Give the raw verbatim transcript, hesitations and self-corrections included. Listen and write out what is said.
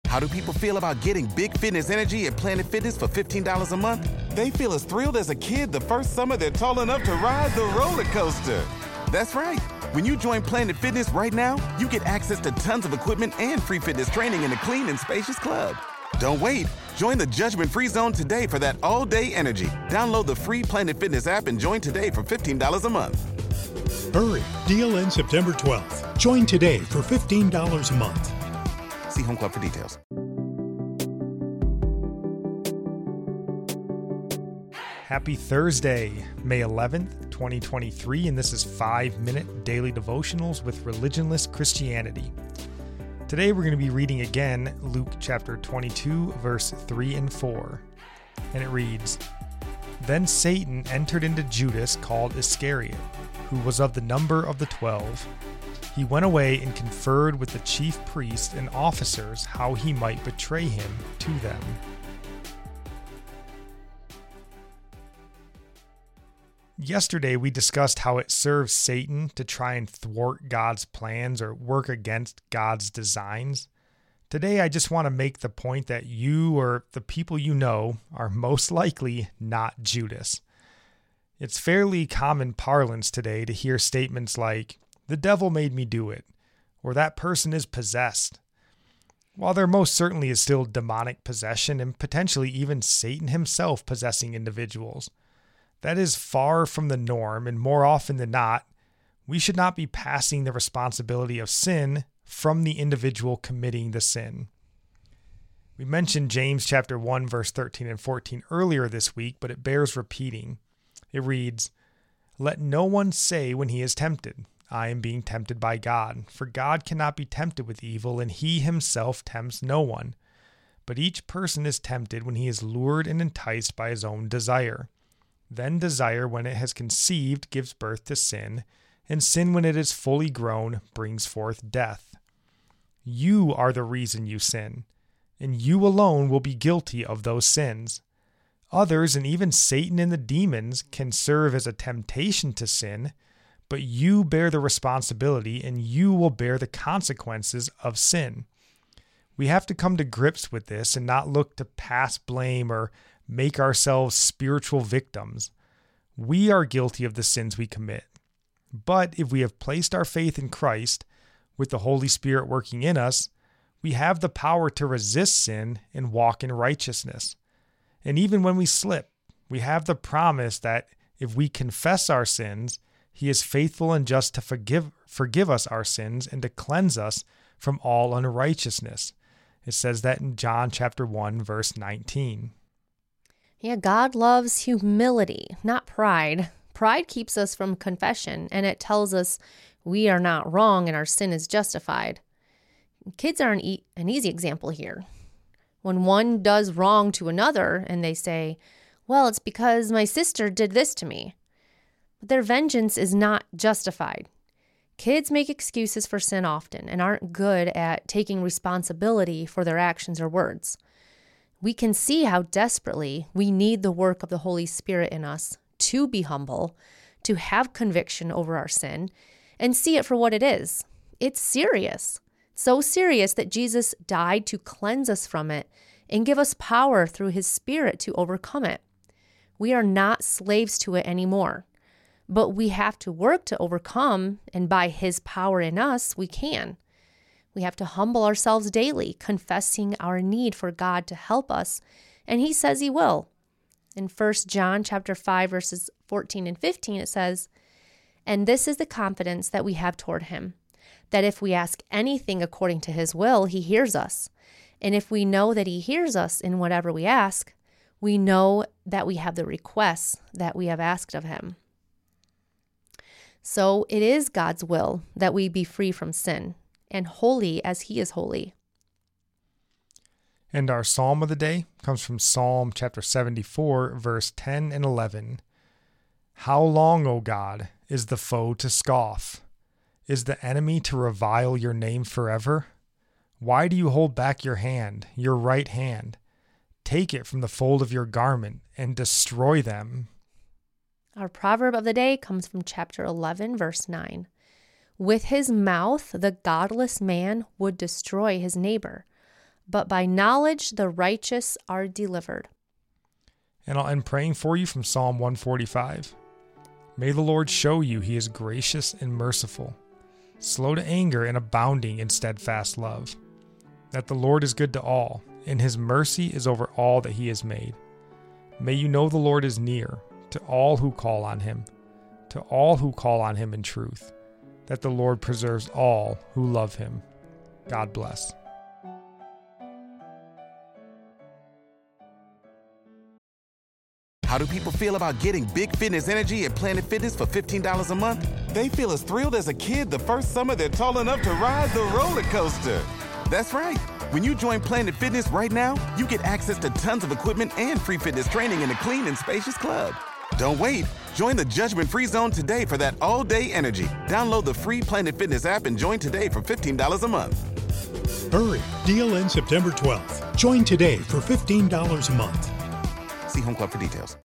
How do people feel about getting big fitness energy at Planet Fitness for fifteen dollars a month? They feel as thrilled as a kid the first summer they're tall enough to ride the roller coaster. That's right. When you join Planet Fitness right now, you get access to tons of equipment and free fitness training in a clean and spacious club. Don't wait. Join the judgment-free zone today for that all-day energy. Download the free Planet Fitness app and join today for fifteen dollars a month. Hurry. Deal ends September twelfth. Join today for fifteen dollars a month. See Home Club for details. Happy Thursday, May eleventh, twenty twenty-three, and this is five minute Daily Devotionals with Religionless Christianity. Today we're going to be reading again Luke chapter twenty-two, verse three and four, and it reads, Then Satan entered into Judas called Iscariot, who was of the number of the twelve. He went away and conferred with the chief priests and officers how he might betray him to them. Yesterday, we discussed how it serves Satan to try and thwart God's plans or work against God's designs. Today, I just want to make the point that you or the people you know are most likely not Judas. It's fairly common parlance today to hear statements like, "The devil made me do it," or "that person is possessed." While there most certainly is still demonic possession and potentially even Satan himself possessing individuals, that is far from the norm, and more often than not, we should not be passing the responsibility of sin from the individual committing the sin. We mentioned James chapter one, verse thirteen and fourteen earlier this week, but it bears repeating. It reads, "Let no one say when he is tempted, I am being tempted by God, for God cannot be tempted with evil, and he himself tempts no one. But each person is tempted when he is lured and enticed by his own desire. Then desire, when it has conceived, gives birth to sin, and sin, when it is fully grown, brings forth death. You are the reason you sin, and you alone will be guilty of those sins. Others, and even Satan and the demons, can serve as a temptation to sin, but you bear the responsibility, and you will bear the consequences of sin." We have to come to grips with this and not look to pass blame or make ourselves spiritual victims. We are guilty of the sins we commit. But if we have placed our faith in Christ, with the Holy Spirit working in us, we have the power to resist sin and walk in righteousness. And even when we slip, we have the promise that if we confess our sins, He is faithful and just to forgive forgive us our sins and to cleanse us from all unrighteousness. It says that in John chapter one, verse nineteen. Yeah, God loves humility, not pride. Pride keeps us from confession, and it tells us we are not wrong and our sin is justified. Kids are an, e- an easy example here. When one does wrong to another and they say, well, it's because my sister did this to me. But their vengeance is not justified. Kids make excuses for sin often and aren't good at taking responsibility for their actions or words. We can see how desperately we need the work of the Holy Spirit in us to be humble, to have conviction over our sin, and see it for what it is. It's serious. So serious that Jesus died to cleanse us from it and give us power through His Spirit to overcome it. We are not slaves to it anymore, but we have to work to overcome, and by His power in us, we can. We have to humble ourselves daily, confessing our need for God to help us, and He says He will. In First John chapter five, verses fourteen and fifteen, it says, "And this is the confidence that we have toward Him, that if we ask anything according to His will, He hears us. And if we know that He hears us in whatever we ask, we know that we have the requests that we have asked of Him." So it is God's will that we be free from sin and holy as He is holy. And our psalm of the day comes from Psalm chapter seventy-four, verse ten and eleven. "How long, O God, is the foe to scoff? Is the enemy to revile your name forever? Why do you hold back your hand, your right hand? Take it from the fold of your garment and destroy them." Our proverb of the day comes from chapter eleven, verse nine. "With his mouth, the godless man would destroy his neighbor, but by knowledge the righteous are delivered. And I'll end praying for you from Psalm one forty-five. May the Lord show you he is gracious and merciful, slow to anger and abounding in steadfast love. That the Lord is good to all, and his mercy is over all that he has made. May you know the Lord is near to all who call on him, to all who call on him in truth, that the Lord preserves all who love him. God bless. How do people feel about getting big fitness energy at Planet Fitness for fifteen dollars a month? They feel as thrilled as a kid the first summer they're tall enough to ride the roller coaster. That's right. When you join Planet Fitness right now, you get access to tons of equipment and free fitness training in a clean and spacious club. Don't wait. Join the judgment-free zone today for that all-day energy. Download the free Planet Fitness app and join today for fifteen dollars a month. Hurry! Deal ends September twelfth. Join today for fifteen dollars a month. See Home Club for details.